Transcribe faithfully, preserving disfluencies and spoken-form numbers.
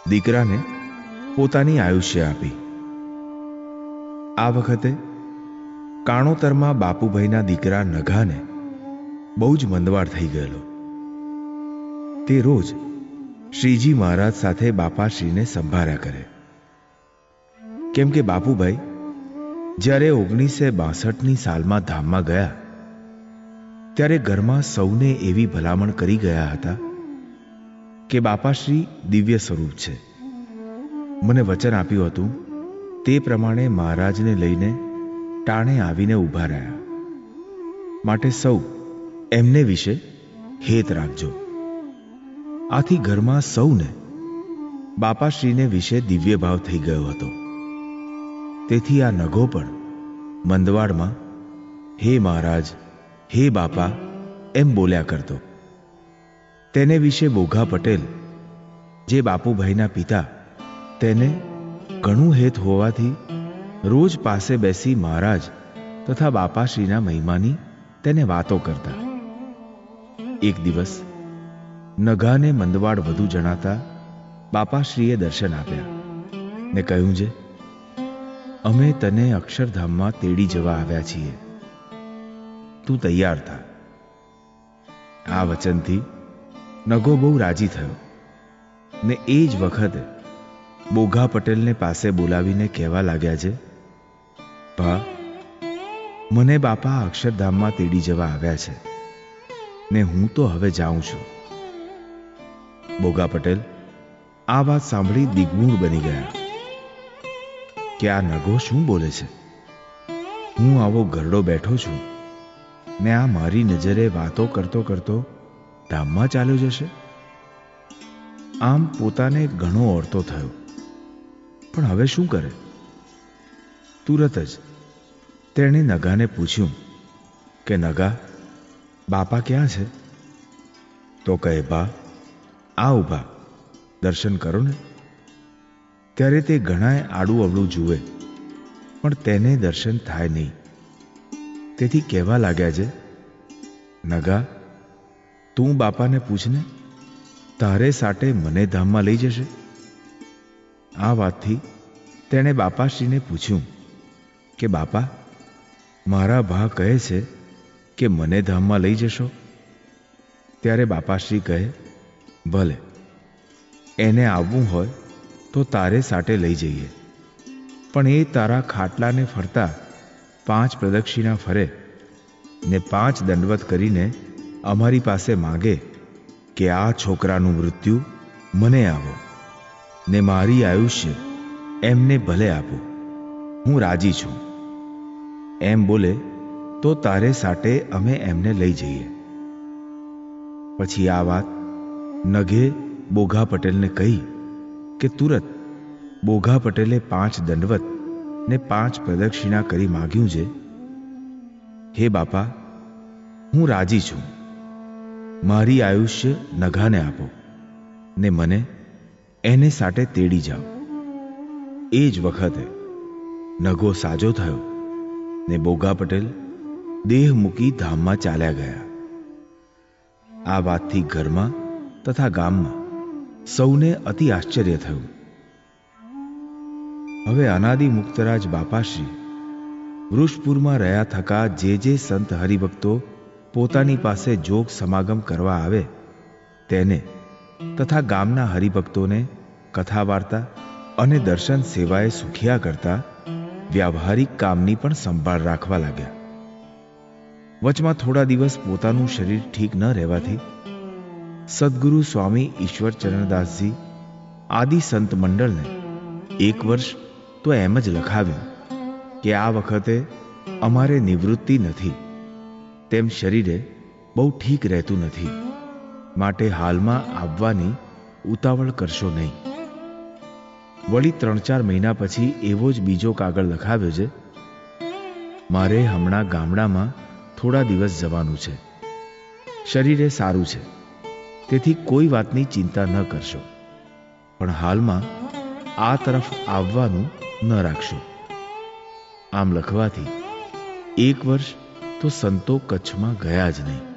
દીકરાને પોતાની આયુષ્ય આપી. આ વખતે કાણોતરમાં બાપુભાઈના દીકરા નઘાને બહુ જ મંદવાડ થઈ ગયેલો. તે રોજ શ્રીજી મહારાજ સાથે બાપાશ્રીને સંભાળ્યા કરે. કેમ કે બાપુભાઈ જ્યારે ઓગણીસે બાસઠની સાલમાં ધામમાં ગયા ત્યારે ઘરમાં સૌને એવી ભલામણ કરી ગયા હતા કે બાપાશ્રી દિવ્ય સ્વરૂપ છે. મને વચન આપ્યું હતું તે પ્રમાણે મહારાજને લઈને ટાણે આવીને ઊભા રહ્યા. માટે સૌ એમને વિશે હેત રાખજો. આથી ઘરમાં સૌને બાપાશ્રીને વિશે દિવ્ય ભાવ થઈ ગયો હતો. તેથી આ નઘો પણ મંદવાડમાં હે મહારાજ, હે બાપા એમ બોલ્યા કરતો. તેને વિશે બોઘા પટેલ, જે બાપુભાઈના પિતા, તેને ઘણું હેત હોવાથી રોજ પાસે બેસી મહારાજ તથા બાપાશ્રીના મહિમાની તેને વાતો કરતા. એક દિવસ નઘાને મંદવાડ વધુ જણાતા બાપાશ્રીએ દર્શન આપ્યા ને કહ્યું છે, અમે તને અક્ષરધામમાં તેડી જવા આવ્યા છીએ, તું તૈયાર થા. આ વચનથી નઘો બહુ રાજી થયો ને એ જ વખતે બોઘા પટેલને પાસે બોલાવીને કહેવા લાગ્યા છે, ભા, મને બાપા અક્ષરધામમાં તેડી જવા આવ્યા છે ને હું તો હવે જાઉં છું. બોઘા પટેલ આ વાત સાંભળી દિગ્મૂઢ બની ગયા કે આ નઘો શું બોલે છે. હું આવો ઘરડો બેઠો છું ને આ મારી નજરે વાતો કરતો કરતો ધામમાં ચાલ્યો જશે. આમ પોતાને ઘણો ઓરતો થયો. પણ હવે શું કરે? તુરત જ તેણે નગાને પૂછ્યું કે નગા, બાપા ક્યાં છે? તો કહે, બા આ ઊભા, દર્શન કરો ને. ત્યારે તે ઘણાય આડું અવળું જુએ પણ તેને દર્શન થાય નહીં. તેથી કહેવા લાગ્યા છે, નગા તું બાપાને પૂછને, તારે સાટે મને ધામમાં લઈ જશે. આ વાતથી તેણે બાપાશ્રીને પૂછ્યું કે બાપા, મારા ભા કહે છે કે મને ધામમાં લઈ જશો. ત્યારે બાપાશ્રી કહે, ભલે, એને આવવું હોય તો તારે સાટે લઈ જઈએ, પણ એ તારા ખાટલાને ફરતા પાંચ પ્રદક્ષિણા ફરે ને પાંચ દંડવત કરીને અમારી પાસે માગે કે આ છોકરાનું મૃત્યુ મને આવો ને મારી આયુષ્ય એમને ભલે આપો, હું રાજી છું. એમ બોલે તો તારે સાટે અમે એમને લઈ જઈએ. પછી આ વાત નઘે બોઘા પટેલને કહી કે તુરત બોઘા પટેલે પાંચ દંડવત ને પાંચ પ્રદક્ષિણા કરી માગ્યું છે, હે બાપા, હું રાજી છું. મારી આયુષ્ય નઘાને આપો ને મને એને સાટે તેડી જાઓ. એ જ વખતે નઘો સાજો થયો ને બોઘા પટેલ દેહ મૂકી ધામમાં ચાલ્યા ગયા. આ વાતથી ઘરમાં તથા ગામમાં સૌને અતિ આશ્ચર્ય થયું. હવે અનાદિ મુક્તરાજ બાપાશ્રી વૃષપુરમાં રહ્યા થકા જે જે સંત હરિભક્તો પોતાની પાસે જોગ સમાગમ કરવા આવે તેને તથા ગામના હરિભક્તોને કથા વાર્તા અને દર્શન સેવાએ સુખિયા કરતા વ્યાવહારિક કામની પણ સંભાળ રાખવા લાગ્યા. વચમાં થોડા દિવસ પોતાનું શરીર ઠીક ન રહેવાથી સદગુરુ સ્વામી ઈશ્વરચરણદાસજી આદિ સંત મંડળને એક વર્ષ તો એમ જ લખાવ્યું કે આ વખતે અમારે નિવૃત્તિ નથી, તેમ શરીરે બહુ ઠીક રહેતું નથી, માટે હાલમાં આવવાની ઉતાવળ કરશો નહીં. વળી ત્રણ ચાર મહિના પછી એવો જ બીજો કાગળ લખાવ્યો છે, મારે હમણાં ગામડામાં થોડા દિવસ જવાનું છે, શરીરે સારું છે, તેથી કોઈ વાતની ચિંતા ન કરશો, પણ હાલમાં આ તરફ આવવાનું ન રાખશો. આમ લખવાથી એક વર્ષ તો સંતો કચ્છમાં ગયા જ નહીં.